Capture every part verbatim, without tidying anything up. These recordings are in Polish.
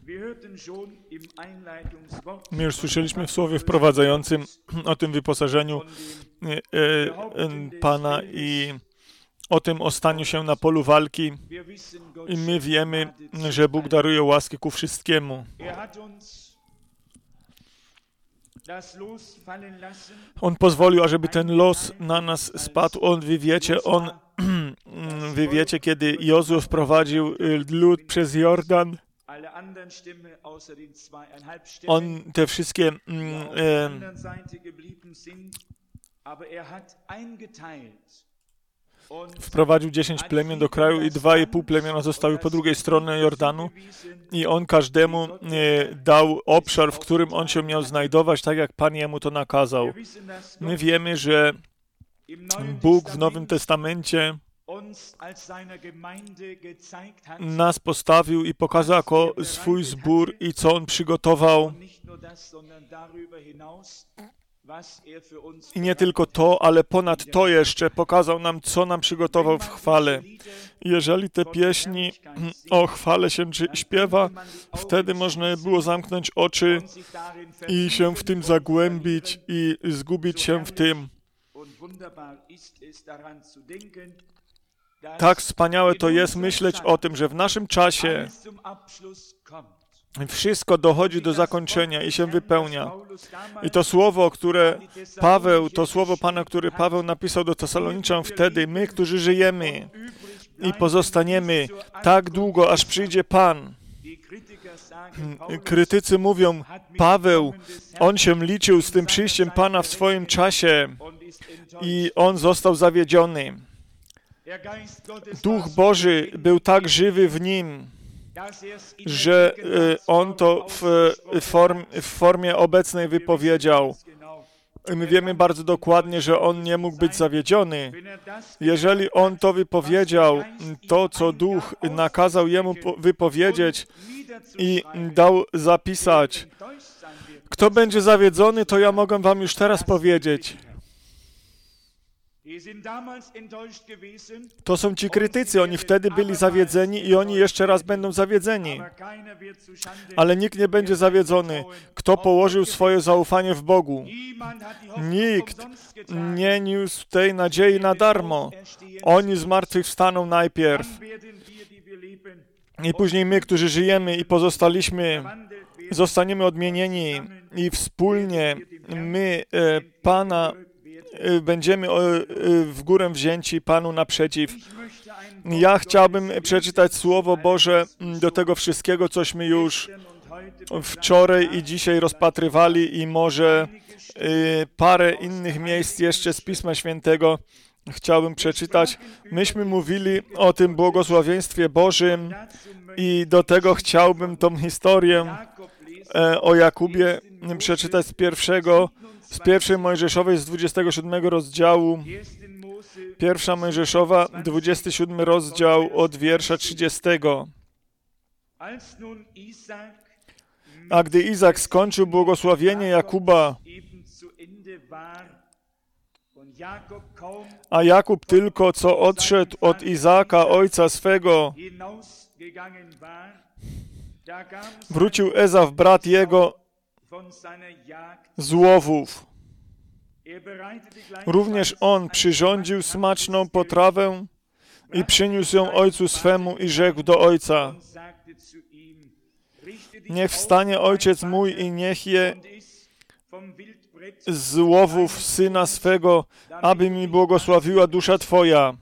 My już słyszeliśmy w słowie wprowadzającym o tym wyposażeniu Pana i o tym ostaniu się na polu walki. I my wiemy, że Bóg daruje łaskę ku wszystkiemu. On pozwolił, ażeby ten los na nas spadł. On, wy wiecie, on, wy wiecie, kiedy Jozue wprowadził lud przez Jordan, on te wszystkie mm, e, wprowadził dziesięć plemion do kraju i dwa i pół plemiona zostały po drugiej stronie Jordanu i on każdemu e, dał obszar, w którym on się miał znajdować, tak jak Pan jemu to nakazał. My wiemy, że Bóg w Nowym Testamencie nas postawił i pokazał jako swój zbór i co On przygotował. I nie tylko to, ale ponad to jeszcze pokazał nam, co nam przygotował w chwale. Jeżeli te pieśni o chwale się śpiewa, wtedy można było zamknąć oczy i się w tym zagłębić i zgubić się w tym. Tak wspaniałe to jest myśleć o tym, że w naszym czasie wszystko dochodzi do zakończenia i się wypełnia. I to słowo, które Paweł, to słowo Pana, które Paweł napisał do Tesaloniczan wtedy, my, którzy żyjemy i pozostaniemy tak długo, aż przyjdzie Pan. Krytycy mówią, Paweł, on się liczył z tym przyjściem Pana w swoim czasie i on został zawiedziony. Duch Boży był tak żywy w nim, że on to w, form, w formie obecnej wypowiedział. My wiemy bardzo dokładnie, że on nie mógł być zawiedziony. Jeżeli on to wypowiedział, to co Duch nakazał jemu wypowiedzieć i dał zapisać, kto będzie zawiedzony, to ja mogę wam już teraz powiedzieć. To są ci krytycy, oni wtedy byli zawiedzeni i oni jeszcze raz będą zawiedzeni. Ale nikt nie będzie zawiedzony, kto położył swoje zaufanie w Bogu. Nikt nie niósł tej nadziei na darmo. Oni zmartwychwstaną najpierw. I później my, którzy żyjemy i pozostaliśmy, zostaniemy odmienieni i wspólnie my e, Pana będziemy w górę wzięci Panu naprzeciw. Ja chciałbym przeczytać Słowo Boże do tego wszystkiego, cośmy już wczoraj i dzisiaj rozpatrywali i może parę innych miejsc jeszcze z Pisma Świętego chciałbym przeczytać. Myśmy mówili o tym błogosławieństwie Bożym i do tego chciałbym tą historię o Jakubie przeczytać z pierwszego Z pierwszej Mojżeszowej, z dwudziestego siódmego rozdziału. Pierwsza Mojżeszowa, dwudziesty siódmy rozdział od wiersza trzydziestego. A gdy Izak skończył błogosławienie Jakuba, a Jakub tylko co odszedł od Izaaka, ojca swego, wrócił Ezaw, brat jego, z łowów. Również on przyrządził smaczną potrawę i przyniósł ją ojcu swemu i rzekł do ojca: niech wstanie ojciec mój i niech je z łowów syna swego, aby mi błogosławiła dusza twoja.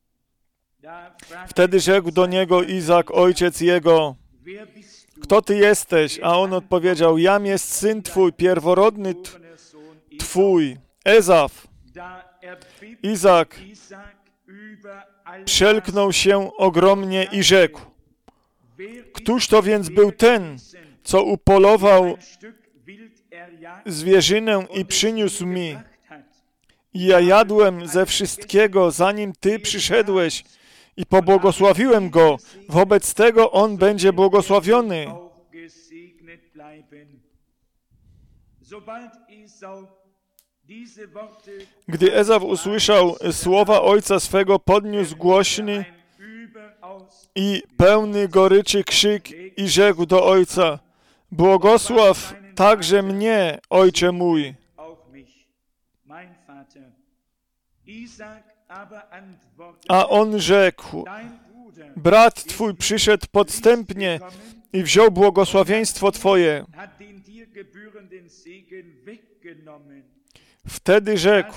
Wtedy rzekł do niego Izak, ojciec jego: kto ty jesteś? A on odpowiedział: jam jest syn twój, pierworodny twój, Ezaw. Izak przelknął się ogromnie i rzekł: któż to więc był ten, co upolował zwierzynę i przyniósł mi? I ja jadłem ze wszystkiego, zanim ty przyszedłeś, i pobłogosławiłem go. Wobec tego on będzie błogosławiony. Gdy Ezaw usłyszał słowa ojca swego, podniósł głośny i pełny goryczy krzyk i rzekł do ojca: Błogosław także mnie, Ojcze mój. A on rzekł, brat twój przyszedł podstępnie i wziął błogosławieństwo twoje. Wtedy rzekł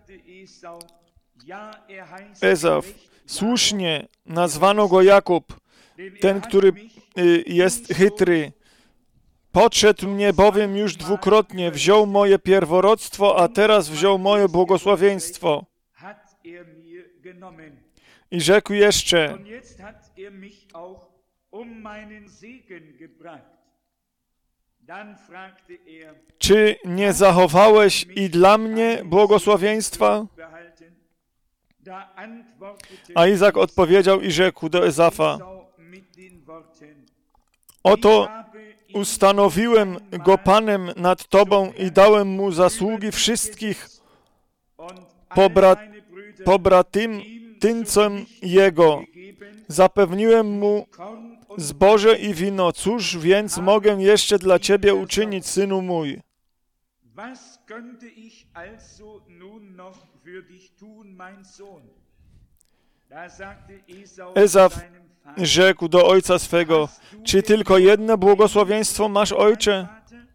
Ezaf, słusznie nazwano go Jakub, ten, który jest chytry. Podszedł mnie bowiem już dwukrotnie, wziął moje pierworództwo, a teraz wziął moje błogosławieństwo. I rzekł jeszcze, czy nie zachowałeś i dla mnie błogosławieństwa? A Izak odpowiedział i rzekł do Ezafa, oto ustanowiłem go panem nad tobą i dałem mu zasługi wszystkich pobrat, pobratyńcom jego. Zapewniłem mu zboże i wino. Cóż więc mogę jeszcze dla ciebie uczynić, synu mój? Ezaf rzekł do ojca swego, czy tylko jedno błogosławieństwo masz, ojcze?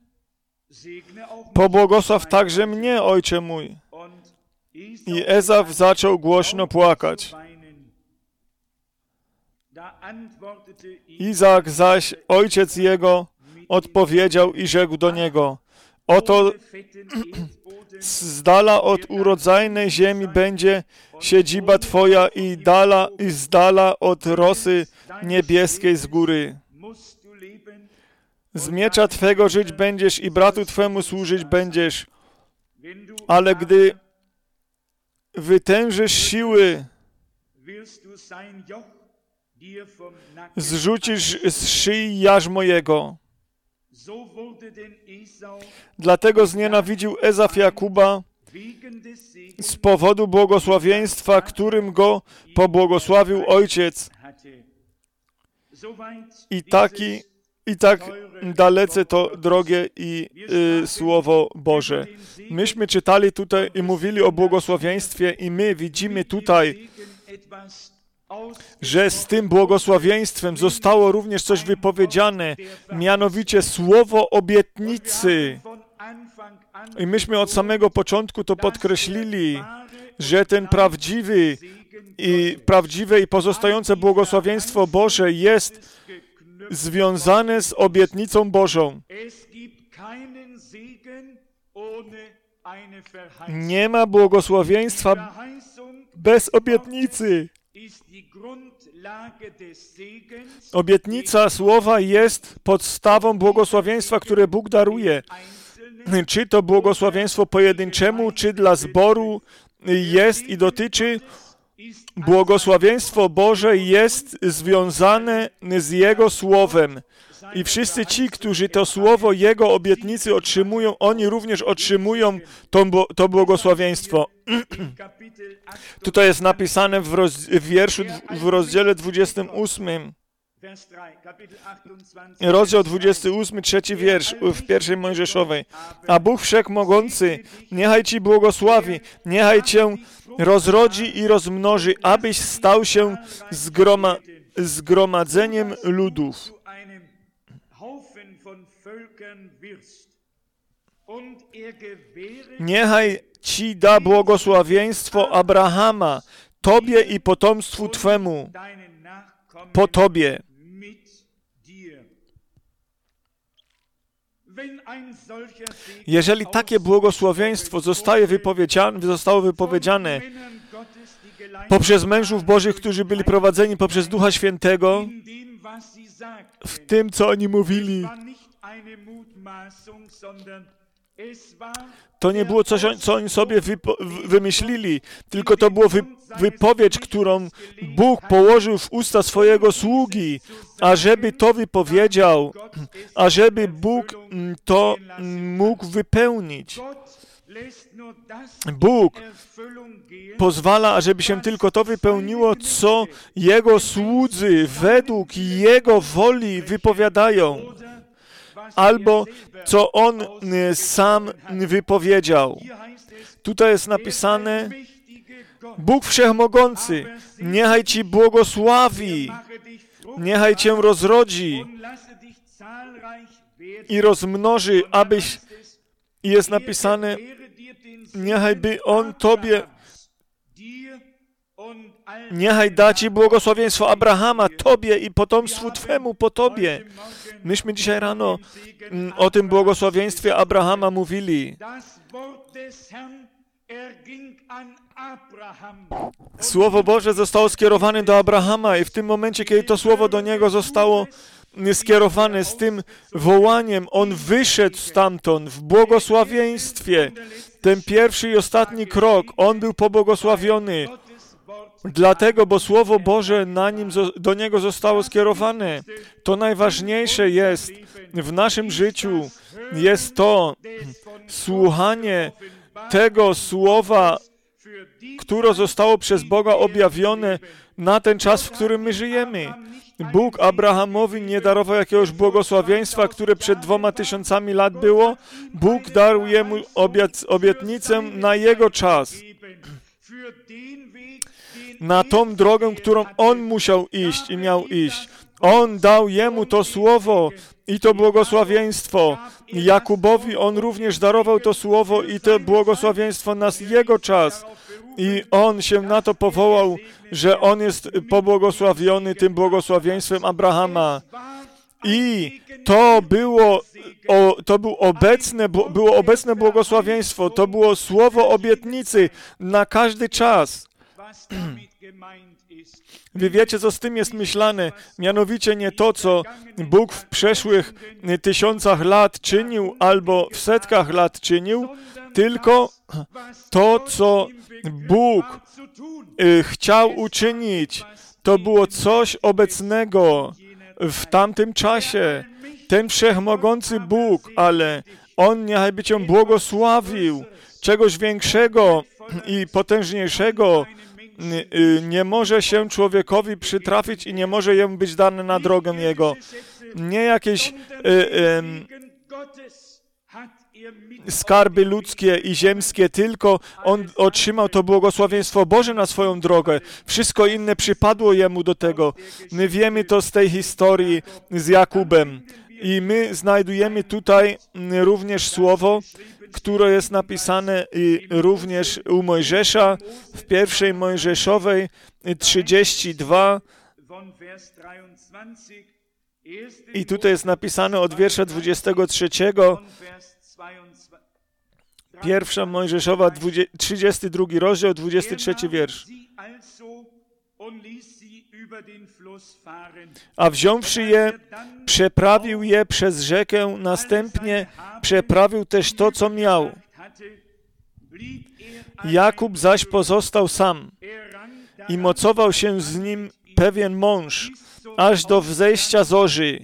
Pobłogosław także mnie, ojcze mój. I Ezaf zaczął głośno płakać. Izak zaś, ojciec jego, odpowiedział i rzekł do niego, oto z dala od urodzajnej ziemi będzie siedziba twoja i, dala, i z dala od rosy niebieskiej z góry. Z miecza twego żyć będziesz i bratu twemu służyć będziesz, ale gdy wytężysz siły, zrzucisz z szyi jarzmo jego. Dlatego znienawidził Ezaf Jakuba z powodu błogosławieństwa, którym go pobłogosławił ojciec. I taki, i tak dalece to drogie i y, Słowo Boże. Myśmy czytali tutaj i mówili o błogosławieństwie i my widzimy tutaj, że z tym błogosławieństwem zostało również coś wypowiedziane, mianowicie słowo obietnicy. I myśmy od samego początku to podkreślili, że ten prawdziwy i prawdziwe i pozostające błogosławieństwo Boże jest związane z obietnicą Bożą. Nie ma błogosławieństwa bez obietnicy. Obietnica słowa jest podstawą błogosławieństwa, które Bóg daruje. Czy to błogosławieństwo pojedynczemu, czy dla zboru jest i dotyczy. Błogosławieństwo Boże jest związane z Jego Słowem. I wszyscy ci, którzy to Słowo Jego obietnicy otrzymują, oni również otrzymują to, to błogosławieństwo. Tutaj jest napisane w, roz, w wierszu w rozdziale dwudziestym ósmym. Rozdział dwudziesty ósmy, trzeci wiersz w pierwszej Mojżeszowej. A Bóg Wszechmogący, niechaj Ci błogosławi, niechaj Cię rozrodzi i rozmnoży, abyś stał się zgroma, zgromadzeniem ludów. Niechaj Ci da błogosławieństwo Abrahama, Tobie i potomstwu Twemu, po Tobie. Jeżeli takie błogosławieństwo zostaje wypowiedziane, zostało wypowiedziane poprzez mężów Bożych, którzy byli prowadzeni poprzez Ducha Świętego, w tym, co oni mówili, to nie było coś, co oni sobie wypo, wymyślili, tylko to było wy, wypowiedź, którą Bóg położył w usta swojego sługi, ażeby to wypowiedział, ażeby Bóg to mógł wypełnić. Bóg pozwala, ażeby się tylko to wypełniło, co Jego słudzy według Jego woli wypowiadają. albo co On sam wypowiedział. Tutaj jest napisane: Bóg Wszechmogący, niechaj Ci błogosławi, niechaj Cię rozrodzi i rozmnoży, abyś, i jest napisane, niechaj by On Tobie, niechaj da Ci błogosławieństwo Abrahama, Tobie i potomstwu Twemu po Tobie. Myśmy dzisiaj rano o tym błogosławieństwie Abrahama mówili. Słowo Boże zostało skierowane do Abrahama i w tym momencie, kiedy to słowo do niego zostało skierowane z tym wołaniem, on wyszedł stamtąd w błogosławieństwie. Ten pierwszy i ostatni krok, on był pobłogosławiony. Dlatego, bo Słowo Boże na nim, do niego zostało skierowane. To najważniejsze jest w naszym życiu, jest to słuchanie tego Słowa, które zostało przez Boga objawione na ten czas, w którym my żyjemy. Bóg Abrahamowi nie darował jakiegoś błogosławieństwa, które przed dwoma tysiącami lat było. Bóg dał jemu obiec, obietnicę na jego czas. Na tą drogę, którą on musiał iść i miał iść. On dał jemu to słowo i to błogosławieństwo. Jakubowi on również darował to słowo i to błogosławieństwo na jego czas. I on się na to powołał, że on jest pobłogosławiony tym błogosławieństwem Abrahama. I to było, o, to był obecne, było obecne błogosławieństwo, to było słowo obietnicy na każdy czas. Wy wiecie, co z tym jest myślane, mianowicie nie to, co Bóg w przeszłych tysiącach lat czynił albo w setkach lat czynił, tylko to, co Bóg y, chciał uczynić, to było coś obecnego w tamtym czasie. Ten wszechmogący Bóg, ale On niechaj by Cię błogosławił. Czegoś większego i potężniejszego nie może się człowiekowi przytrafić i nie może jemu być dane na drogę jego. Nie jakieś y, y, skarby ludzkie i ziemskie, tylko on otrzymał to błogosławieństwo Boże na swoją drogę. Wszystko inne przypadło jemu do tego. My wiemy to z tej historii z Jakubem. I my znajdujemy tutaj również słowo, które jest napisane i również u Mojżesza w pierwszej Mojżeszowej trzydzieści dwa. I tutaj jest napisane od wiersza dwudziestego trzeciego. Pierwsza Mojżeszowa, trzydziesty drugi rozdział, dwudziesty trzeci wiersz. A wziąwszy je, przeprawił je przez rzekę, następnie przeprawił też to, co miał. Jakub zaś pozostał sam i mocował się z nim pewien mąż, aż do wzejścia zorzy.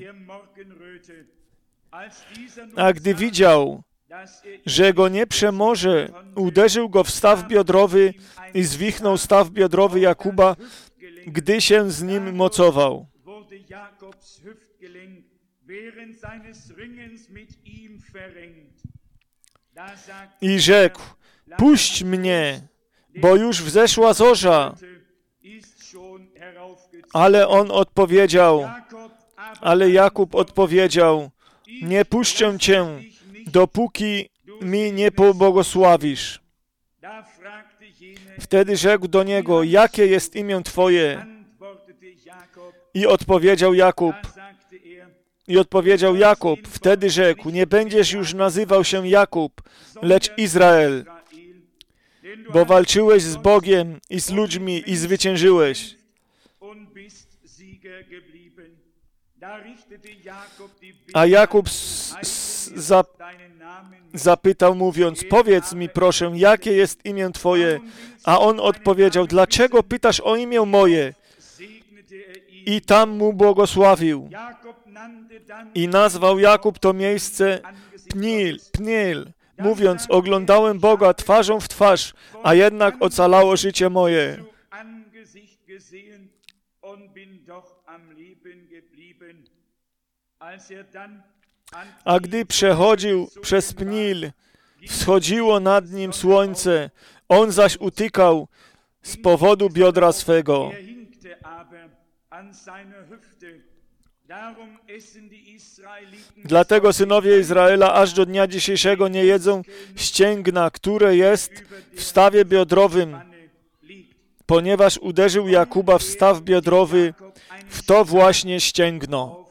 A gdy widział, że go nie przemoże, uderzył go w staw biodrowy i zwichnął staw biodrowy Jakuba, gdy się z nim mocował. I rzekł, puść mnie, bo już wzeszła zorza. Ale on odpowiedział, ale Jakub odpowiedział, nie puszczę cię, dopóki mi nie pobłogosławisz. Wtedy rzekł do niego, jakie jest imię twoje? I odpowiedział Jakub. I odpowiedział Jakub. Wtedy rzekł, nie będziesz już nazywał się Jakub, lecz Izrael, bo walczyłeś z Bogiem i z ludźmi i zwyciężyłeś. A Jakub zap zapytał, mówiąc, powiedz mi proszę, jakie jest imię twoje? A on odpowiedział, dlaczego pytasz o imię moje? I tam mu błogosławił. I nazwał Jakub to miejsce Pnil, Pnil, mówiąc, oglądałem Boga twarzą w twarz, a jednak ocalało życie moje. A gdy przechodził przez Pnil, wschodziło nad nim słońce, on zaś utykał z powodu biodra swego. Dlatego synowie Izraela aż do dnia dzisiejszego nie jedzą ścięgna, które jest w stawie biodrowym, ponieważ uderzył Jakuba w staw biodrowy, w to właśnie ścięgno.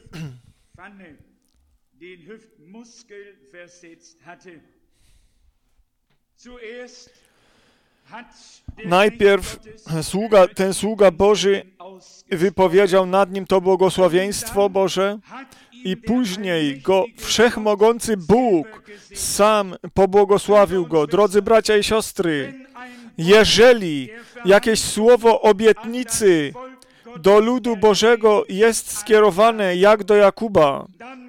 Najpierw sługa, ten sługa Boży wypowiedział nad nim to błogosławieństwo Boże i później go wszechmogący Bóg sam pobłogosławił go. Drodzy bracia i siostry, jeżeli jakieś słowo obietnicy do ludu Bożego jest skierowane jak do Jakuba,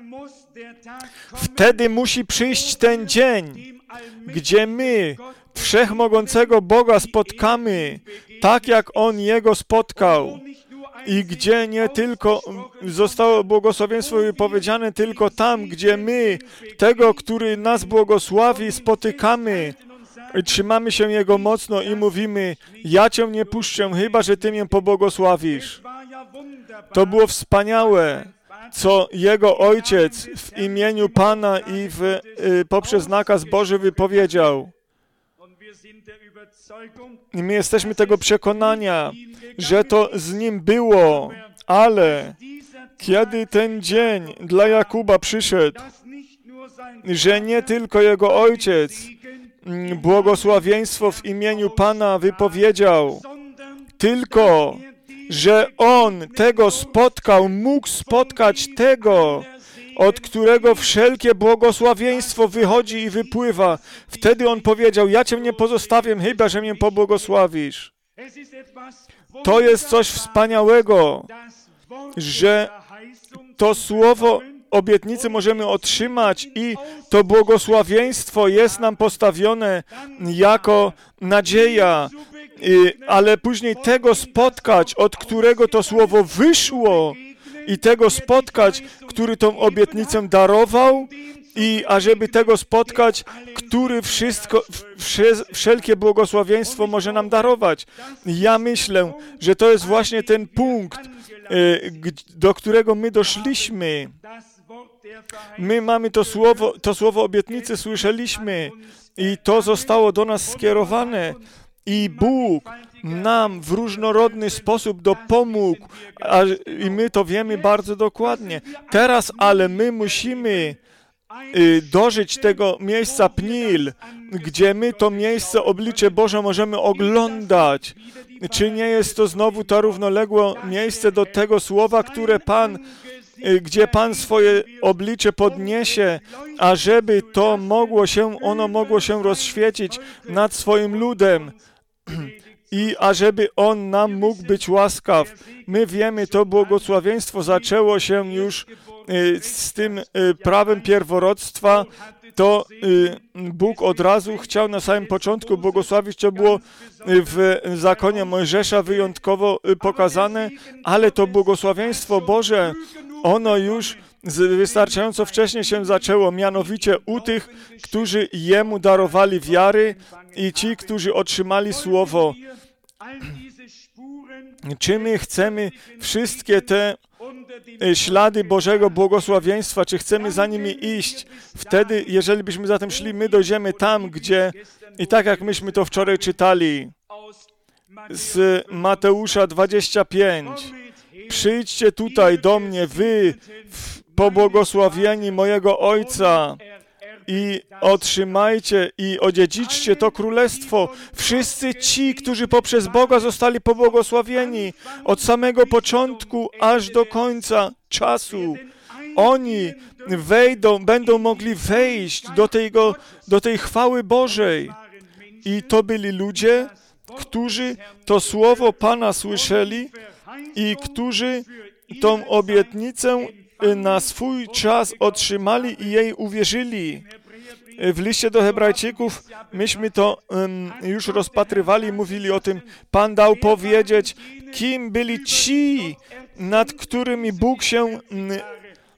wtedy musi przyjść ten dzień, gdzie my wszechmogącego Boga spotkamy, tak jak On Jego spotkał. I gdzie nie tylko zostało błogosławieństwo wypowiedziane, tylko tam, gdzie my tego, który nas błogosławi, spotykamy, trzymamy się Jego mocno i mówimy: ja Cię nie puszczę, chyba że Ty mnie pobłogosławisz. To było wspaniałe, co Jego Ojciec w imieniu Pana i w, y, poprzez nakaz Boży wypowiedział. I my jesteśmy tego przekonania, że to z Nim było, ale kiedy ten dzień dla Jakuba przyszedł, że nie tylko jego ojciec błogosławieństwo w imieniu Pana wypowiedział, tylko że on tego spotkał, mógł spotkać tego, od którego wszelkie błogosławieństwo wychodzi i wypływa. Wtedy on powiedział: ja Cię nie pozostawię, chyba że mnie pobłogosławisz. To jest coś wspaniałego, że to słowo obietnicy możemy otrzymać i to błogosławieństwo jest nam postawione jako nadzieja, ale później tego spotkać, od którego to słowo wyszło, i tego spotkać, który tą obietnicę darował, i ażeby tego spotkać, który wszystko, wszelkie błogosławieństwo może nam darować. Ja myślę, że to jest właśnie ten punkt, do którego my doszliśmy. My mamy to słowo, to słowo obietnicy słyszeliśmy i to zostało do nas skierowane. I Bóg nam w różnorodny sposób dopomógł, a, i my to wiemy bardzo dokładnie. Teraz ale my musimy y, dożyć tego miejsca Pnil, gdzie my to miejsce, oblicze Boże możemy oglądać. Czy nie jest to znowu to równoległe miejsce do tego słowa, które Pan, y, gdzie Pan swoje oblicze podniesie, ażeby to mogło się, ono mogło się rozświecić nad swoim ludem. I ażeby On nam mógł być łaskaw. My wiemy, to błogosławieństwo zaczęło się już y, z tym y, prawem pierworództwa. To y, Bóg od razu chciał na samym początku błogosławić, to było w zakonie Mojżesza wyjątkowo y, pokazane, ale to błogosławieństwo Boże, ono już wystarczająco wcześnie się zaczęło, mianowicie u tych, którzy Jemu darowali wiary i ci, którzy otrzymali Słowo. Czy my chcemy wszystkie te ślady Bożego błogosławieństwa, czy chcemy za nimi iść? Wtedy, jeżeli byśmy za tym szli, my dojdziemy tam, gdzie, i tak jak myśmy to wczoraj czytali, z Mateusza dwadzieścia pięć. Przyjdźcie tutaj do mnie, wy, pobłogosławieni mojego Ojca, i otrzymajcie i odziedziczcie to królestwo. Wszyscy ci, którzy poprzez Boga zostali pobłogosławieni od samego początku aż do końca czasu, oni wejdą, będą mogli wejść do, tego, do tej chwały Bożej. I to byli ludzie, którzy to słowo Pana słyszeli i którzy tą obietnicę na swój czas otrzymali i jej uwierzyli. W liście do Hebrajczyków myśmy to um, już rozpatrywali, mówili o tym. Pan dał powiedzieć, kim byli ci, nad którymi Bóg się um,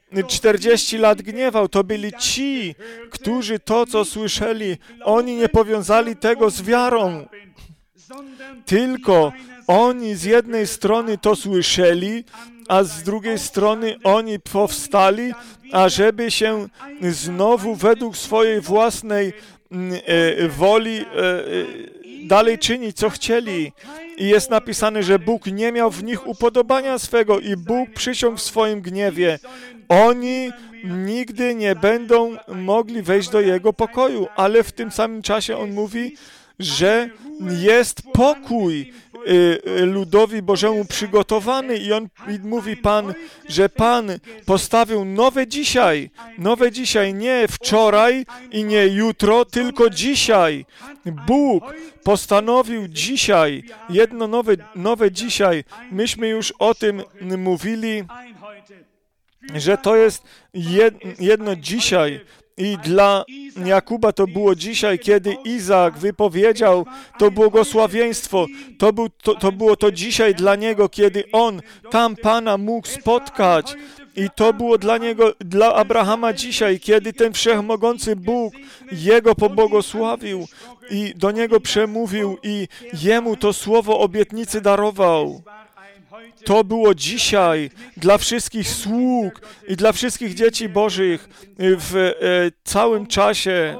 czterdzieści lat gniewał. To byli ci, którzy to, co słyszeli, oni nie powiązali tego z wiarą. Tylko oni z jednej strony to słyszeli, a z drugiej strony oni powstali, ażeby się znowu według swojej własnej e, woli e, dalej czynić, co chcieli. I jest napisane, że Bóg nie miał w nich upodobania swego i Bóg przysiągł w swoim gniewie. Oni nigdy nie będą mogli wejść do Jego pokoju, ale w tym samym czasie On mówi, że jest pokój ludowi Bożemu przygotowany i on i mówi Pan, że Pan postawił nowe dzisiaj, nowe dzisiaj, nie wczoraj i nie jutro, tylko dzisiaj. Bóg postanowił dzisiaj, jedno nowe, nowe dzisiaj. Myśmy już o tym mówili, że to jest jedno dzisiaj. I dla Jakuba to było dzisiaj, kiedy Izaak wypowiedział to błogosławieństwo. To, był, to, to było to dzisiaj dla niego, kiedy on tam Pana mógł spotkać. I to było dla niego, dla Abrahama dzisiaj, kiedy ten wszechmogący Bóg jego pobłogosławił i do niego przemówił i jemu to słowo obietnicy darował. To było dzisiaj dla wszystkich sług i dla wszystkich dzieci Bożych w e, całym czasie.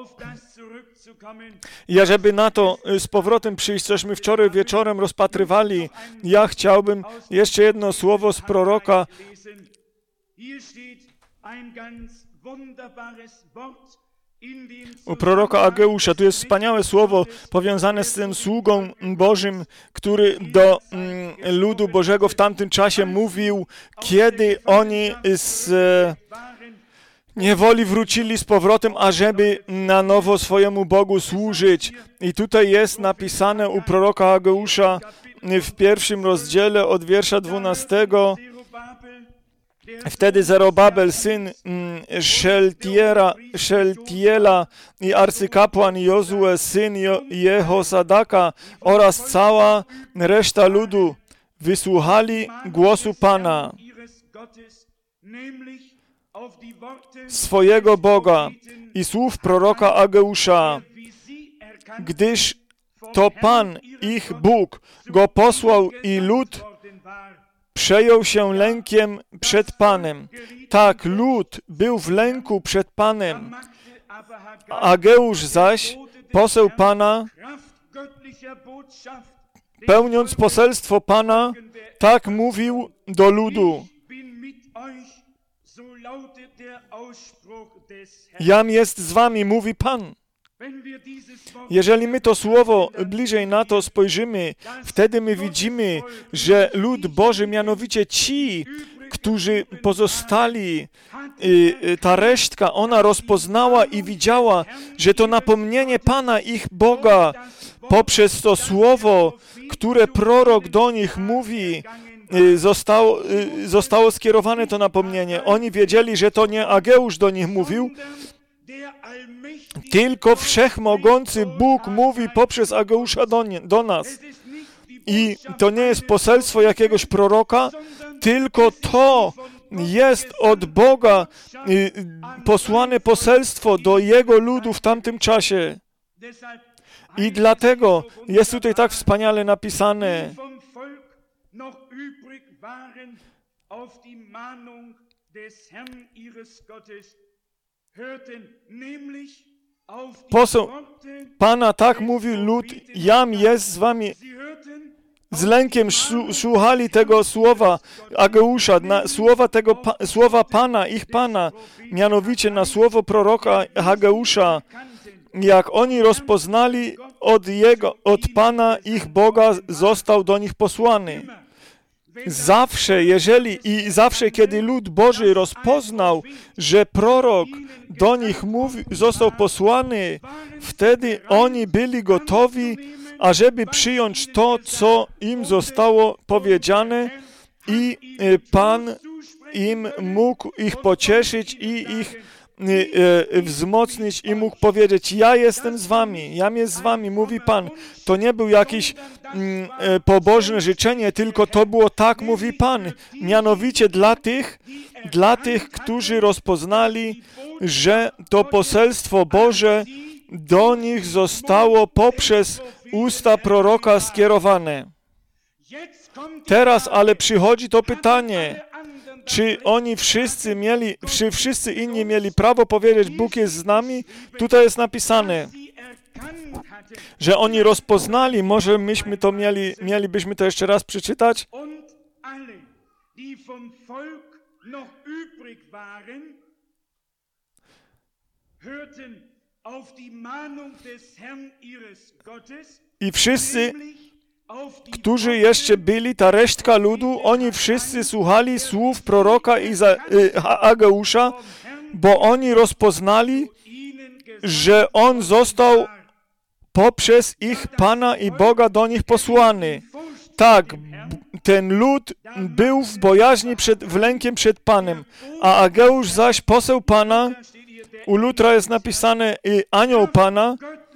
I żeby na to z powrotem przyjść, cośmy wczoraj wieczorem rozpatrywali, ja chciałbym jeszcze jedno słowo z proroka. U proroka Ageusza, tu jest wspaniałe słowo powiązane z tym sługą Bożym, który do mm, ludu Bożego w tamtym czasie mówił, kiedy oni z e, niewoli wrócili z powrotem, ażeby na nowo swojemu Bogu służyć. I tutaj jest napisane u proroka Ageusza w pierwszym rozdziale od wiersza dwunastego. Wtedy Zerobabel, syn Szeltiera, Szeltiela i arcykapłan Jozue, syn Jehosadaka oraz cała reszta ludu wysłuchali głosu Pana, swojego Boga i słów proroka Ageusza, gdyż to Pan, ich Bóg, go posłał i lud przejął się lękiem przed Panem. Tak, lud był w lęku przed Panem. Ageusz zaś, poseł Pana, pełniąc poselstwo Pana, tak mówił do ludu. Jam jest z wami, mówi Pan. Jeżeli my to słowo bliżej na to spojrzymy, wtedy my widzimy, że lud Boży, mianowicie ci, którzy pozostali, ta resztka, ona rozpoznała i widziała, że to napomnienie Pana, ich Boga, poprzez to słowo, które prorok do nich mówi, zostało, zostało skierowane to napomnienie. Oni wiedzieli, że to nie Ageusz do nich mówił, tylko wszechmogący Bóg mówi poprzez Ageusza do, nie, do nas. I to nie jest poselstwo jakiegoś proroka, tylko to jest od Boga y, posłane poselstwo do Jego ludu w tamtym czasie. I dlatego jest tutaj tak wspaniale napisane. Poseł Pana tak mówił lud, jam jest z wami. Z lękiem słuchali tego słowa Ageusza, na słowa tego pa, słowa Pana, ich Pana, mianowicie na słowo proroka Ageusza, jak oni rozpoznali od Jego, od Pana, ich Boga, został do nich posłany. Zawsze, jeżeli i zawsze, kiedy lud Boży rozpoznał, że prorok do nich mówi, został posłany, wtedy oni byli gotowi, ażeby przyjąć to, co im zostało powiedziane i Pan im mógł ich pocieszyć i ich wzmocnić i mógł powiedzieć, ja jestem z wami, jam jest z wami, mówi Pan. To nie był jakieś mm, pobożne życzenie, tylko to było tak, mówi Pan. Mianowicie dla tych, dla tych, którzy rozpoznali, że to poselstwo Boże do nich zostało poprzez usta proroka skierowane. Teraz ale przychodzi to pytanie, czy oni wszyscy mieli, czy wszyscy inni mieli prawo powiedzieć, Bóg jest z nami? Tutaj jest napisane, że oni rozpoznali, może myśmy to mieli, mielibyśmy to jeszcze raz przeczytać. I wszyscy, którzy jeszcze byli, ta resztka ludu, oni wszyscy słuchali słów proroka Iza, y, Ageusza, bo oni rozpoznali, że on został poprzez ich Pana i Boga do nich posłany. Tak, ten lud był w bojaźni przed, w lękiem przed Panem, a Ageusz zaś, poseł Pana, u Lutra jest napisane i anioł Pana,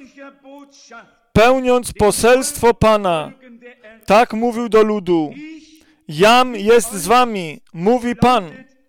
pełniąc poselstwo Pana, tak mówił do ludu. Jam jest z wami, mówi Pan.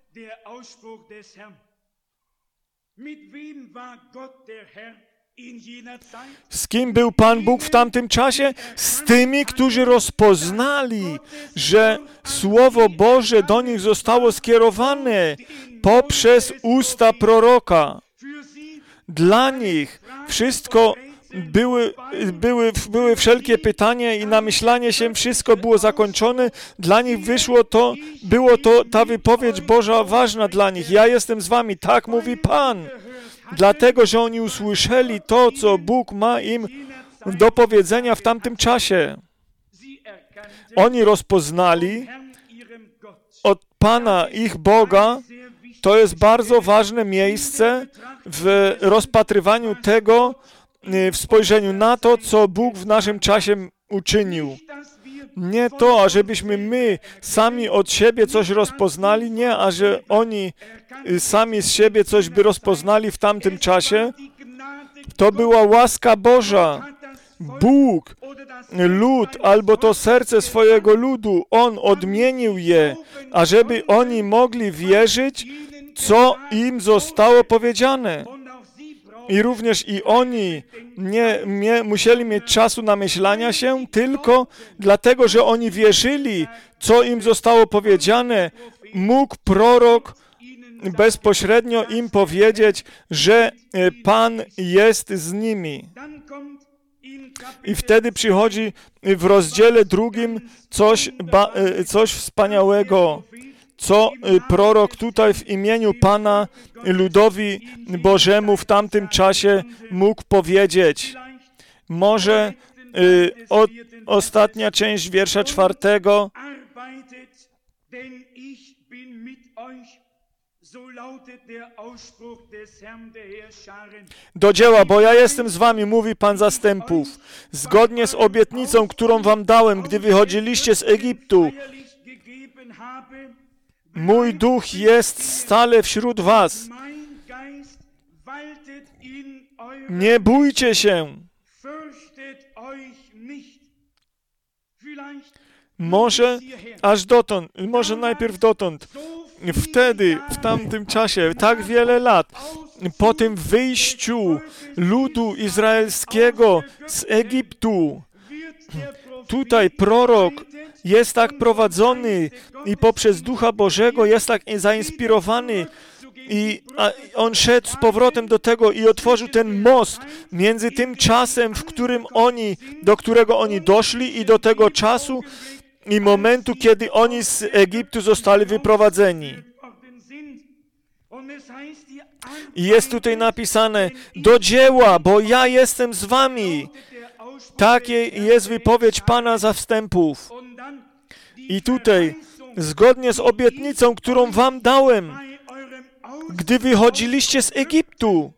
Z kim był Pan Bóg w tamtym czasie? Z tymi, którzy rozpoznali, że Słowo Boże do nich zostało skierowane poprzez usta proroka. Dla nich wszystko były, były, były wszelkie pytania i namyślanie się, wszystko było zakończone. Dla nich wyszło to, było to, ta wypowiedź Boża ważna dla nich. Ja jestem z wami, tak mówi Pan. Dlatego, że oni usłyszeli to, co Bóg ma im do powiedzenia w tamtym czasie. Oni rozpoznali od Pana ich Boga. To jest bardzo ważne miejsce w rozpatrywaniu tego, w spojrzeniu na to, co Bóg w naszym czasie uczynił. Nie to, ażebyśmy my sami od siebie coś rozpoznali, nie, a że oni sami z siebie coś by rozpoznali w tamtym czasie. To była łaska Boża. Bóg, lud, albo to serce swojego ludu, On odmienił je, ażeby oni mogli wierzyć, co im zostało powiedziane. I również i oni nie, nie musieli mieć czasu namyślania się, tylko dlatego, że oni wierzyli, co im zostało powiedziane, mógł prorok bezpośrednio im powiedzieć, że Pan jest z nimi. I wtedy przychodzi w rozdziale drugim coś, ba, coś wspaniałego, co prorok tutaj w imieniu Pana ludowi Bożemu w tamtym czasie mógł powiedzieć. Może y, o, ostatnia część wiersza czwartego. Do dzieła, bo ja jestem z wami, mówi Pan zastępów, zgodnie z obietnicą, którą wam dałem, gdy wychodziliście z Egiptu. Mój duch jest stale wśród was. Nie bójcie się. Może aż dotąd, może najpierw dotąd. Wtedy, w tamtym czasie, tak wiele lat, po tym wyjściu ludu izraelskiego z Egiptu, tutaj prorok jest tak prowadzony i poprzez Ducha Bożego jest tak zainspirowany i on szedł z powrotem do tego i otworzył ten most między tym czasem, w którym oni, do którego oni doszli i do tego czasu i momentu, kiedy oni z Egiptu zostali wyprowadzeni. I jest tutaj napisane, do dzieła, bo ja jestem z wami. Takie jest wypowiedź Pana zastępów. I tutaj, zgodnie z obietnicą, którą wam dałem, gdy wychodziliście z Egiptu.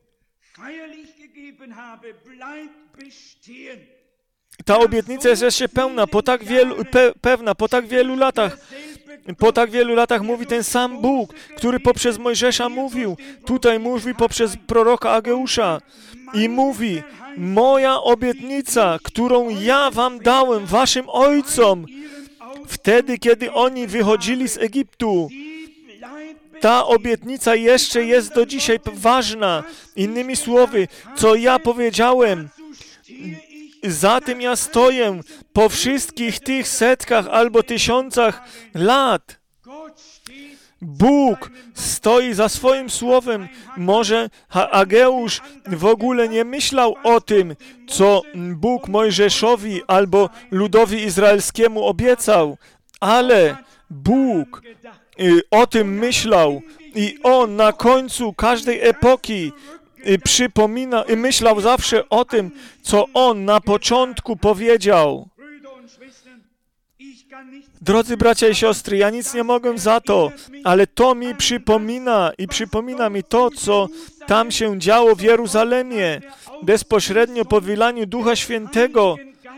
Ta obietnica jest jeszcze pełna, po tak wielu, pe, pewna, po tak wielu latach. Po tak wielu latach mówi ten sam Bóg, który poprzez Mojżesza mówił. Tutaj mówi poprzez proroka Ageusza. I mówi, moja obietnica, którą ja wam dałem, waszym ojcom, wtedy, kiedy oni wychodzili z Egiptu, ta obietnica jeszcze jest do dzisiaj ważna. Innymi słowy, co ja powiedziałem, za tym ja stoję po wszystkich tych setkach albo tysiącach lat. Bóg stoi za swoim słowem. Może Ageusz w ogóle nie myślał o tym, co Bóg Mojżeszowi albo ludowi izraelskiemu obiecał, ale Bóg o tym myślał i On na końcu każdej epoki przypomina i myślał zawsze o tym, co On na początku powiedział. Drodzy bracia i siostry, ja nic nie mogę za to, ale to mi przypomina i przypomina mi to, co tam się działo w Jeruzalemie, bezpośrednio po wylaniu Ducha Świętego.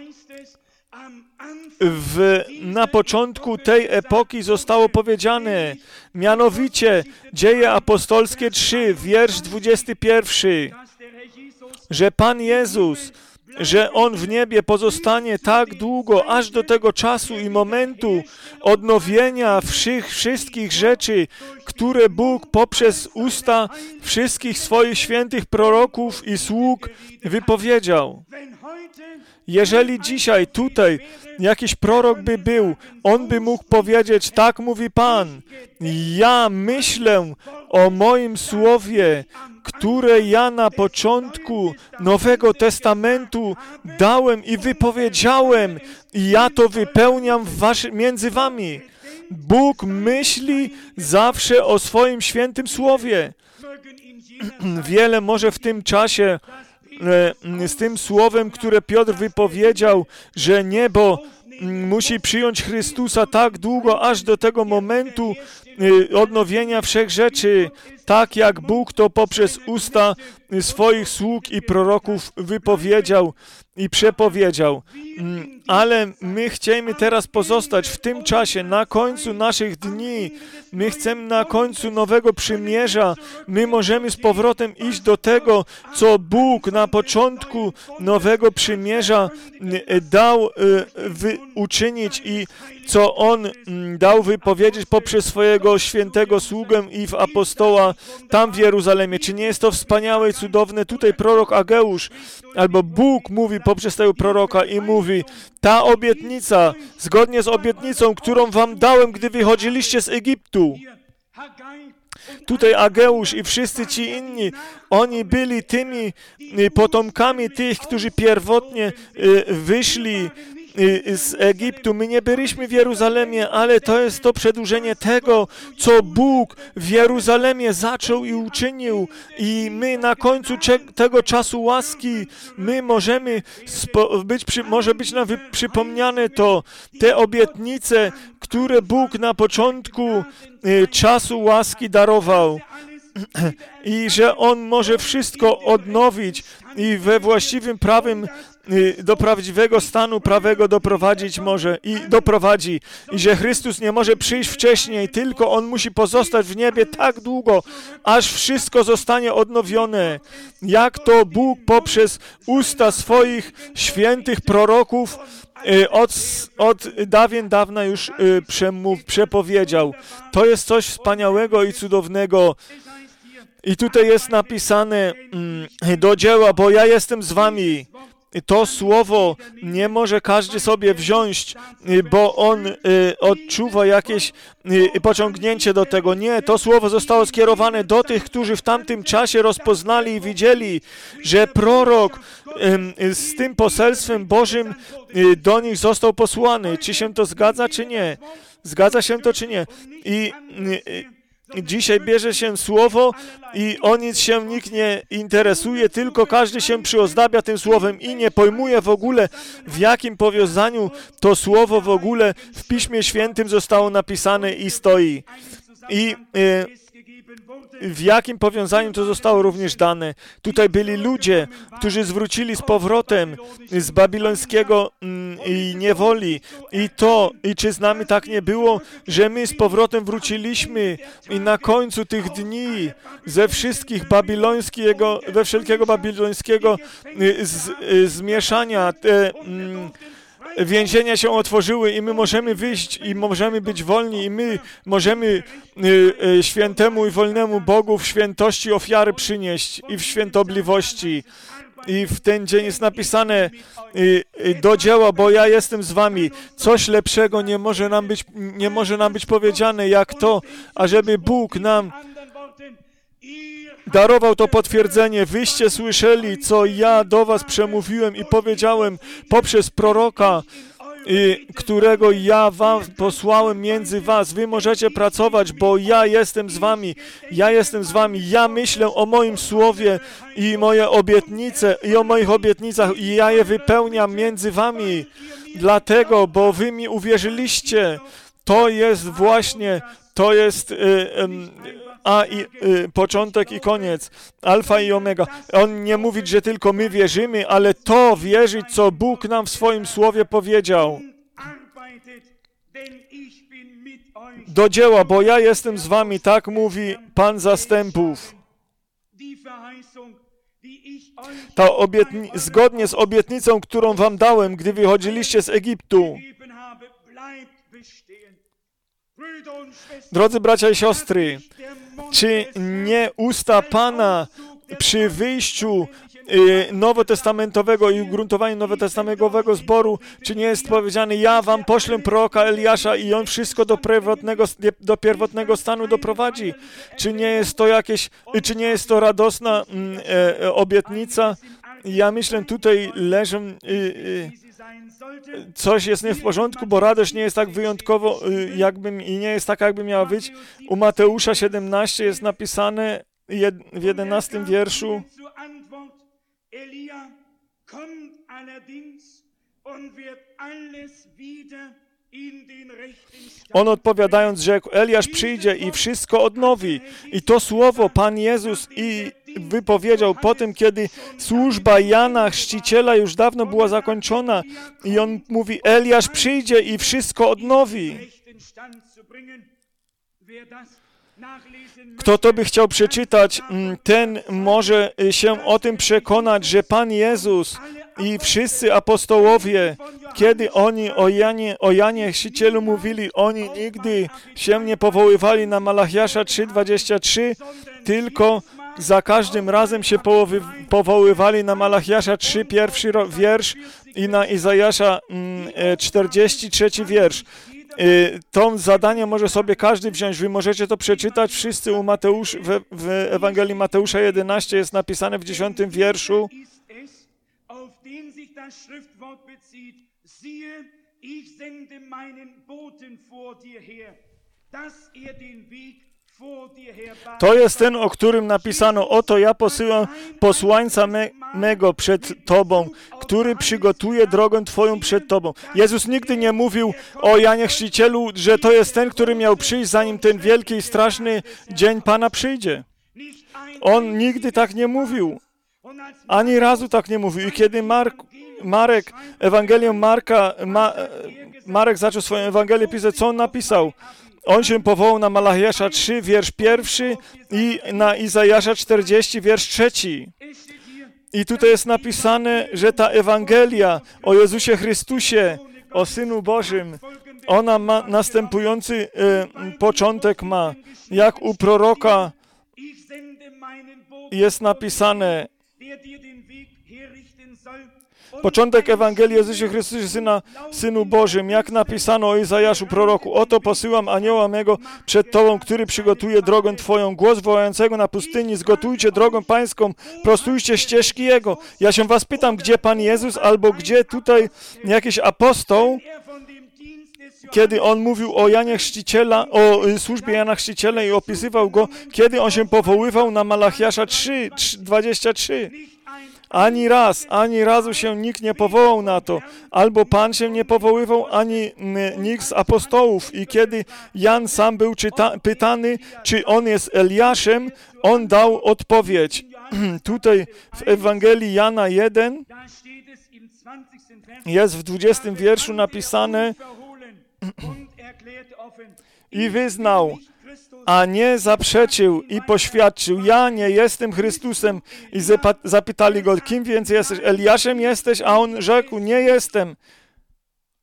W, na początku tej epoki zostało powiedziane, mianowicie Dzieje Apostolskie trzy, wiersz dwudziesty pierwszy, że Pan Jezus, że On w niebie pozostanie tak długo, aż do tego czasu i momentu odnowienia wszych, wszystkich rzeczy, które Bóg poprzez usta wszystkich swoich świętych proroków i sług wypowiedział. Jeżeli dzisiaj tutaj jakiś prorok by był, on by mógł powiedzieć, tak mówi Pan, ja myślę o moim słowie, które ja na początku Nowego Testamentu dałem i wypowiedziałem i ja to wypełniam w waszy, między wami. Bóg myśli zawsze o swoim świętym słowie. Wiele może w tym czasie z tym słowem, które Piotr wypowiedział, że niebo musi przyjąć Chrystusa tak długo, aż do tego momentu odnowienia wszech rzeczy, tak jak Bóg to poprzez usta swoich sług i proroków wypowiedział i przepowiedział. Ale my chcemy teraz pozostać w tym czasie, na końcu naszych dni. My chcemy na końcu Nowego Przymierza. My możemy z powrotem iść do tego, co Bóg na początku Nowego Przymierza dał wy, uczynić i co On dał wypowiedzieć poprzez swojego świętego sługę i w apostoła tam w Jeruzalemie. Czy nie jest to wspaniałe i cudowne? Tutaj prorok Ageusz, albo Bóg mówi poprzez tego proroka i mówi, ta obietnica, zgodnie z obietnicą, którą wam dałem, gdy wychodziliście z Egiptu. Tutaj Ageusz i wszyscy ci inni, oni byli tymi potomkami tych, którzy pierwotnie wyszli z Egiptu. My nie byliśmy w Jeruzalemie, ale to jest to przedłużenie tego, co Bóg w Jeruzalemie zaczął i uczynił. I my na końcu tego czasu łaski, my możemy być, może być nam przypomniane to, te obietnice, które Bóg na początku czasu łaski darował. I że On może wszystko odnowić i we właściwym prawym do prawdziwego stanu prawego doprowadzić może i doprowadzi. I że Chrystus nie może przyjść wcześniej, tylko On musi pozostać w niebie tak długo, aż wszystko zostanie odnowione. Jak to Bóg poprzez usta swoich świętych proroków od, od dawien dawna już przemów, przepowiedział. To jest coś wspaniałego i cudownego. I tutaj jest napisane do dzieła, bo ja jestem z wami. To słowo nie może każdy sobie wziąć, bo on y, odczuwa jakieś y, pociągnięcie do tego. Nie, to słowo zostało skierowane do tych, którzy w tamtym czasie rozpoznali i widzieli, że prorok y, z tym poselstwem Bożym y, do nich został posłany. Czy się to zgadza, czy nie? Zgadza się to, czy nie? I y, Dzisiaj bierze się słowo i o nic się nikt nie interesuje, tylko każdy się przyozdabia tym słowem i nie pojmuje w ogóle, w jakim powiązaniu to słowo w ogóle w Piśmie Świętym zostało napisane i stoi. I y, w jakim powiązaniu to zostało również dane. Tutaj byli ludzie, którzy zwrócili z powrotem z babilońskiego mm, niewoli. I to, i czy z nami tak nie było, że my z powrotem wróciliśmy i na końcu tych dni ze wszystkich babilońskiego, we wszelkiego babilońskiego z, zmieszania te, mm, więzienia się otworzyły i my możemy wyjść i możemy być wolni i my możemy y, y, świętemu i wolnemu Bogu w świętości ofiary przynieść i w świętobliwości. I w ten dzień jest napisane y, y, do dzieła, bo ja jestem z wami. Coś lepszego nie może nam być, nie może nam być powiedziane, jak to, ażeby Bóg nam darował to potwierdzenie. Wyście słyszeli, co ja do was przemówiłem i powiedziałem poprzez proroka, y, którego ja wam posłałem między was. Wy możecie pracować, bo ja jestem z wami. Ja jestem z wami. Ja myślę o moim słowie i moje obietnice i o moich obietnicach i ja je wypełniam między wami. Dlatego, bo wy mi uwierzyliście. To jest właśnie, to jest y, y, a i y, początek i koniec, alfa i omega. On nie mówi, że tylko my wierzymy, ale to wierzyć, co Bóg nam w swoim słowie powiedział. Do dzieła, bo ja jestem z wami, tak mówi Pan zastępów. Ta obietni- zgodnie z obietnicą, którą wam dałem, gdy wychodziliście z Egiptu. Drodzy bracia i siostry, czy nie usta Pana przy wyjściu y, nowotestamentowego i ugruntowaniu nowotestamentowego zboru, czy nie jest powiedziane, ja wam poślę proroka Eliasza i on wszystko do pierwotnego, do pierwotnego stanu doprowadzi? Czy nie jest to jakieś, czy nie jest to radosna mm, e, obietnica? Ja myślę, tutaj leżą y, y, coś jest nie w porządku, bo radość nie jest tak wyjątkowo jakby i nie jest taka, jakby miała być. U Mateusza siedemnaście jest napisane w jedenastym wierszu. On odpowiadając rzekł, Eliasz przyjdzie i wszystko odnowi. I to słowo Pan Jezus i wypowiedział po tym, kiedy służba Jana Chrzciciela już dawno była zakończona i on mówi, Eliasz przyjdzie i wszystko odnowi. Kto to by chciał przeczytać, ten może się o tym przekonać, że Pan Jezus i wszyscy apostołowie, kiedy oni o Janie, o Janie Chrzcicielu mówili, oni nigdy się nie powoływali na Malachiasza trzy dwadzieścia trzy, tylko za każdym razem się połowy, powoływali na Malachiasza trzy, pierwszy wiersz i na Izajasza czterdziesty trzeci wiersz. To zadanie może sobie każdy wziąć. Wy możecie to przeczytać wszyscy u Mateusz, w, w Ewangelii Mateusza jedenaście jest napisane w dziesiątym wierszu. To jest ten, o którym napisano, oto ja posyłam posłańca me, mego przed Tobą, który przygotuje drogę Twoją przed Tobą. Jezus nigdy nie mówił o Janie Chrzcicielu, że to jest ten, który miał przyjść, zanim ten wielki i straszny dzień Pana przyjdzie. On nigdy tak nie mówił. Ani razu tak nie mówił. I kiedy Mark, Marek, Ewangelię Marka, Ma, Marek zaczął swoją Ewangelię pisać, co on napisał? On się powołał na Malachiasza trzy, wiersz pierwszy i na Izajasza czterdziesty, wiersz trzeci. I tutaj jest napisane, że ta Ewangelia o Jezusie Chrystusie, o Synu Bożym, ona ma następujący e, początek ma. Jak u proroka jest napisane, początek Ewangelii Jezusie Chrystusie, Syna, Synu Bożym, jak napisano o Izajaszu proroku. Oto posyłam anioła mego przed Tobą, który przygotuje drogę Twoją. Głos wołającego na pustyni, zgotujcie drogę Pańską, prostujcie ścieżki Jego. Ja się was pytam, gdzie Pan Jezus, albo gdzie tutaj jakiś apostoł, kiedy on mówił o Janie Chrzciciela, o służbie Jana Chrzciciela i opisywał go, kiedy on się powoływał na Malachiasza trzy, dwadzieścia trzy. Ani raz, ani razu się nikt nie powołał na to. Albo Pan się nie powoływał, ani nikt z apostołów. I kiedy Jan sam był czyta- pytany, czy on jest Eliaszem, on dał odpowiedź. Tutaj w Ewangelii Jana jeden jest w dwudziestym wierszu napisane i wyznał, a nie zaprzeczył i poświadczył, ja nie jestem Chrystusem. I zapytali go, kim więc jesteś? Eliaszem jesteś? A on rzekł, nie jestem.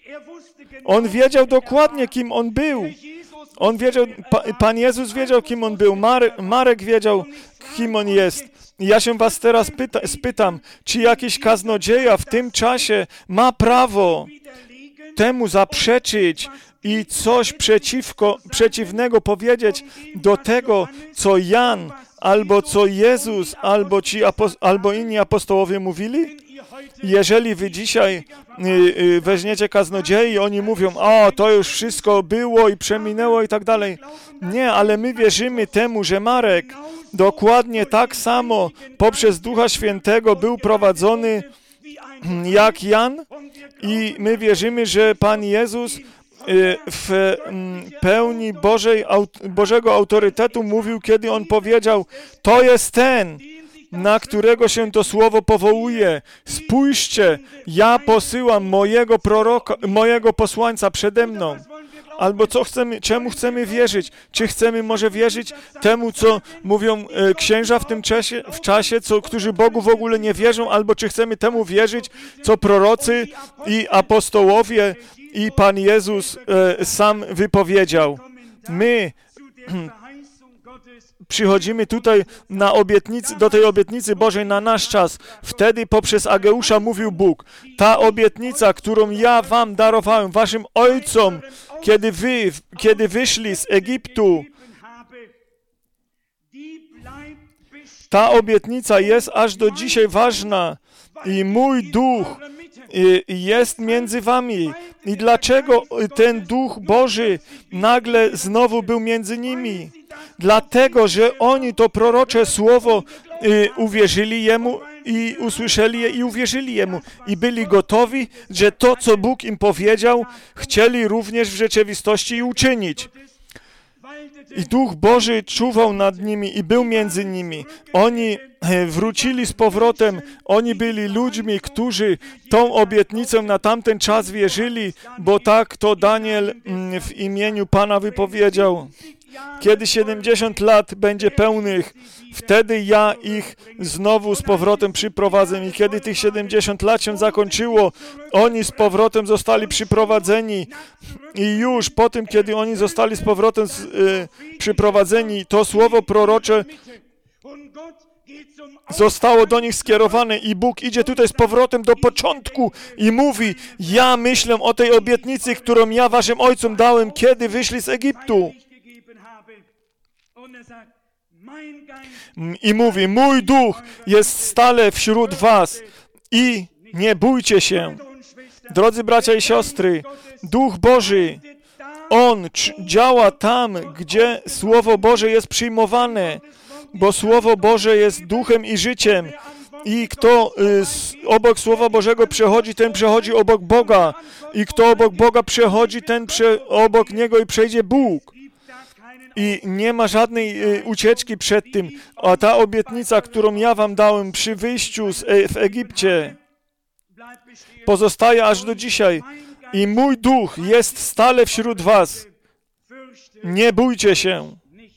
On wiedział dokładnie, kim on był. On wiedział, pa, Pan Jezus wiedział, kim on był. Mar, Marek wiedział, kim on jest. I ja się was teraz pyta, spytam, czy jakiś kaznodzieja w tym czasie ma prawo temu zaprzeczyć i coś przeciwko, przeciwnego powiedzieć do tego, co Jan, albo co Jezus, albo, ci apos- albo inni apostołowie mówili? Jeżeli wy dzisiaj y, y, weźmiecie kaznodziei i oni mówią, o, to już wszystko było i przeminęło i tak dalej. Nie, ale my wierzymy temu, że Marek dokładnie tak samo poprzez Ducha Świętego był prowadzony jak Jan i my wierzymy, że Pan Jezus w pełni Bożej, Bożego autorytetu mówił, kiedy On powiedział, to jest ten, na którego się to słowo powołuje. Spójrzcie, ja posyłam mojego proroka, mojego posłańca przede mną. Albo co chcemy, czemu chcemy wierzyć? Czy chcemy może wierzyć temu, co mówią e, księża w tym czasie, w czasie co, którzy Bogu w ogóle nie wierzą, albo czy chcemy temu wierzyć, co prorocy i apostołowie i Pan Jezus e, sam wypowiedział. My przychodzimy tutaj na obietnicy, do tej obietnicy Bożej na nasz czas. Wtedy poprzez Ageusza mówił Bóg, ta obietnica, którą ja wam darowałem, waszym ojcom, kiedy wy, kiedy wyszli z Egiptu, ta obietnica jest aż do dzisiaj ważna i mój duch jest między wami. I dlaczego ten Duch Boży nagle znowu był między nimi? Dlatego, że oni to prorocze słowo y, uwierzyli Jemu i usłyszeli je i uwierzyli Jemu. I byli gotowi, że to, co Bóg im powiedział, chcieli również w rzeczywistości uczynić. I Duch Boży czuwał nad nimi i był między nimi. Oni wrócili z powrotem. Oni byli ludźmi, którzy tą obietnicę na tamten czas wierzyli, bo tak to Daniel w imieniu Pana wypowiedział. Kiedy siedemdziesiąt lat będzie pełnych, wtedy ja ich znowu z powrotem przyprowadzę. I kiedy tych siedemdziesiąt lat się zakończyło, oni z powrotem zostali przyprowadzeni. I już po tym, kiedy oni zostali z powrotem z, y, przyprowadzeni, to słowo prorocze zostało do nich skierowane i Bóg idzie tutaj z powrotem do początku i mówi, ja myślę o tej obietnicy, którą ja waszym ojcom dałem, kiedy wyszli z Egiptu. I mówi, mój duch jest stale wśród was i nie bójcie się. Drodzy bracia i siostry, Duch Boży, On działa tam, gdzie Słowo Boże jest przyjmowane, bo Słowo Boże jest duchem i życiem. I kto y, obok Słowa Bożego przechodzi, ten przechodzi obok Boga. I kto obok Boga przechodzi, ten prze, obok Niego i przejdzie Bóg. I nie ma żadnej y, ucieczki przed tym. A ta obietnica, którą ja wam dałem przy wyjściu z, e, w Egipcie, pozostaje aż do dzisiaj. I mój duch jest stale wśród was. Nie bójcie się.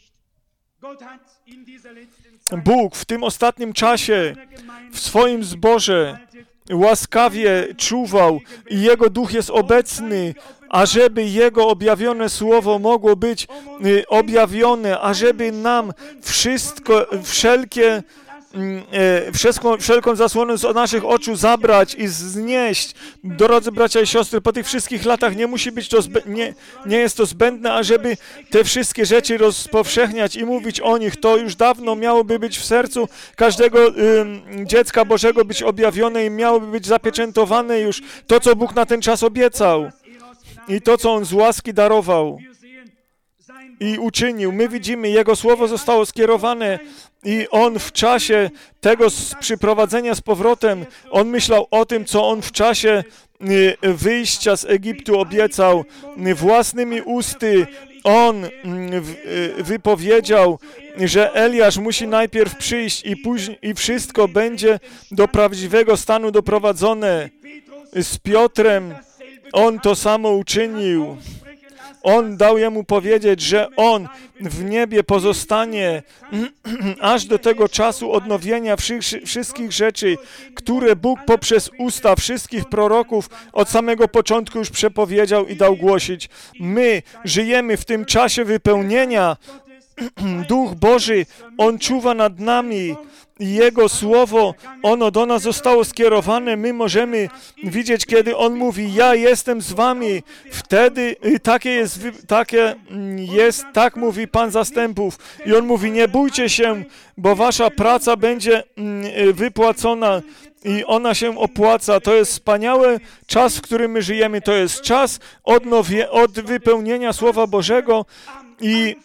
Bóg w tym ostatnim czasie w swoim zborze łaskawie czuwał i Jego duch jest obecny, ażeby Jego objawione słowo mogło być y, objawione, ażeby nam wszystko, wszelkie Wszelką, wszelką zasłonę z naszych oczu zabrać i znieść. Drodzy bracia i siostry, po tych wszystkich latach nie musi być to, zbe- nie, nie jest to zbędne, ażeby te wszystkie rzeczy rozpowszechniać i mówić o nich. To już dawno miałoby być w sercu każdego ym, dziecka Bożego być objawione i miałoby być zapieczętowane już to, co Bóg na ten czas obiecał i to, co On z łaski darował i uczynił. My widzimy, Jego słowo zostało skierowane i On w czasie tego przyprowadzenia z powrotem, On myślał o tym, co On w czasie wyjścia z Egiptu obiecał. Własnymi usty On wypowiedział, że Eliasz musi najpierw przyjść i później i wszystko będzie do prawdziwego stanu doprowadzone. Z Piotrem On to samo uczynił. On dał jemu powiedzieć, że on w niebie pozostanie aż do tego czasu odnowienia wszystkich rzeczy, które Bóg poprzez usta wszystkich proroków od samego początku już przepowiedział i dał głosić. My żyjemy w tym czasie wypełnienia. Duch Boży, On czuwa nad nami. Jego Słowo, ono do nas zostało skierowane. My możemy widzieć, kiedy On mówi, ja jestem z wami. Wtedy takie jest, takie jest, tak mówi Pan zastępów. I On mówi, nie bójcie się, bo wasza praca będzie wypłacona i ona się opłaca. To jest wspaniały czas, w którym my żyjemy. To jest czas odnowie, od wypełnienia Słowa Bożego i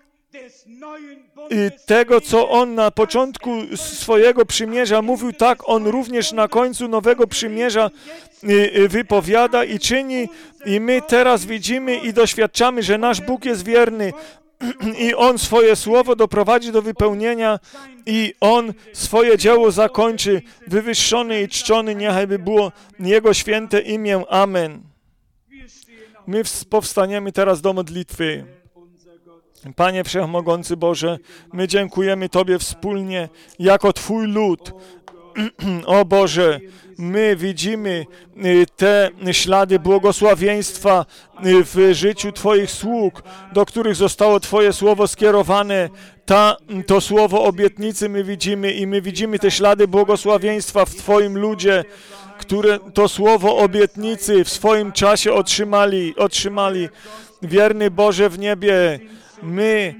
tego, co On na początku swojego przymierza mówił, tak On również na końcu nowego przymierza wypowiada i czyni. I my teraz widzimy i doświadczamy, że nasz Bóg jest wierny i On swoje słowo doprowadzi do wypełnienia i On swoje dzieło zakończy. Wywyższony i czczony niechajby było Jego święte imię. Amen. My powstaniemy teraz do modlitwy. Panie Wszechmogący Boże, my dziękujemy Tobie wspólnie jako Twój lud. O Boże, my widzimy te ślady błogosławieństwa w życiu Twoich sług, do których zostało Twoje słowo skierowane. Ta, to słowo obietnicy my widzimy i my widzimy te ślady błogosławieństwa w Twoim ludzie, które to słowo obietnicy w swoim czasie otrzymali. otrzymali. Wierny Boże w niebie, my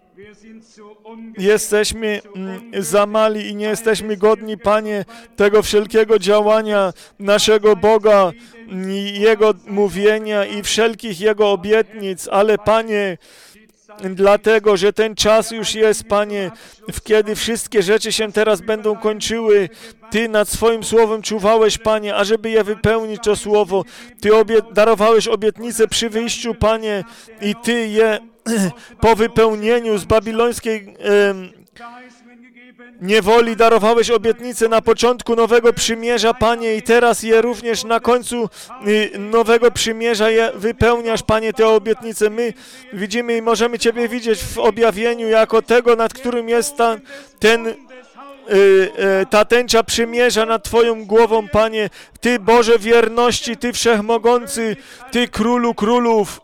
jesteśmy za mali i nie jesteśmy godni, Panie, tego wszelkiego działania naszego Boga, Jego mówienia i wszelkich Jego obietnic, ale Panie, dlatego, że ten czas już jest, Panie, w kiedy wszystkie rzeczy się teraz będą kończyły. Ty nad swoim słowem czuwałeś, Panie, ażeby je wypełnić, to słowo. Ty obie- darowałeś obietnice przy wyjściu, Panie, i Ty je po wypełnieniu z babilońskiej e, niewoli darowałeś obietnice na początku nowego przymierza, Panie, i teraz je również na końcu nowego przymierza je wypełniasz, Panie, te obietnice. My widzimy i możemy Ciebie widzieć w objawieniu jako tego, nad którym jest ta, ten, ta tęcza przymierza nad Twoją głową, Panie. Ty, Boże wierności, Ty Wszechmogący, Ty Królu Królów.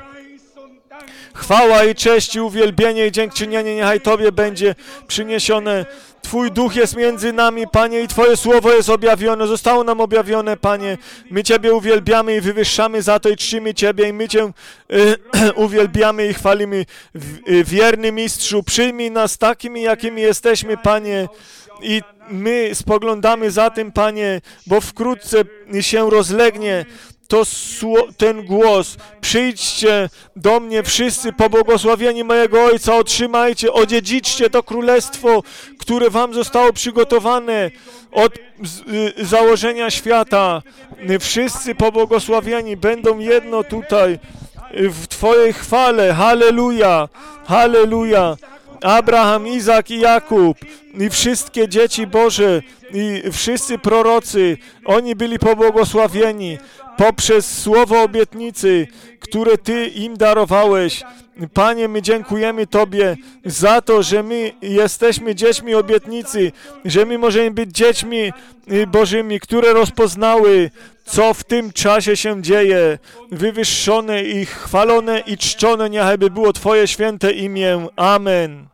Chwała i cześć i uwielbienie i dziękczynienie niechaj Tobie będzie przyniesione. Twój Duch jest między nami, Panie, i Twoje Słowo jest objawione, zostało nam objawione, Panie. My Ciebie uwielbiamy i wywyższamy za to i czcimy Ciebie i my Cię y, uwielbiamy i chwalimy. W, wierny Mistrzu, przyjmij nas takimi, jakimi jesteśmy, Panie, i my spoglądamy za tym, Panie, bo wkrótce się rozlegnie to ten głos. Przyjdźcie do mnie wszyscy pobłogosławieni mojego Ojca, otrzymajcie, odziedziczcie to królestwo, które wam zostało przygotowane od założenia świata. Wszyscy pobłogosławieni będą jedno tutaj w Twojej chwale. Halleluja, halleluja. Abraham, Izak i Jakub i wszystkie dzieci Boże i wszyscy prorocy, oni byli pobłogosławieni poprzez słowo obietnicy, które Ty im darowałeś. Panie, my dziękujemy Tobie za to, że my jesteśmy dziećmi obietnicy, że my możemy być dziećmi Bożymi, które rozpoznały, co w tym czasie się dzieje. Wywyższone i chwalone i czczone niechaj by było Twoje święte imię. Amen.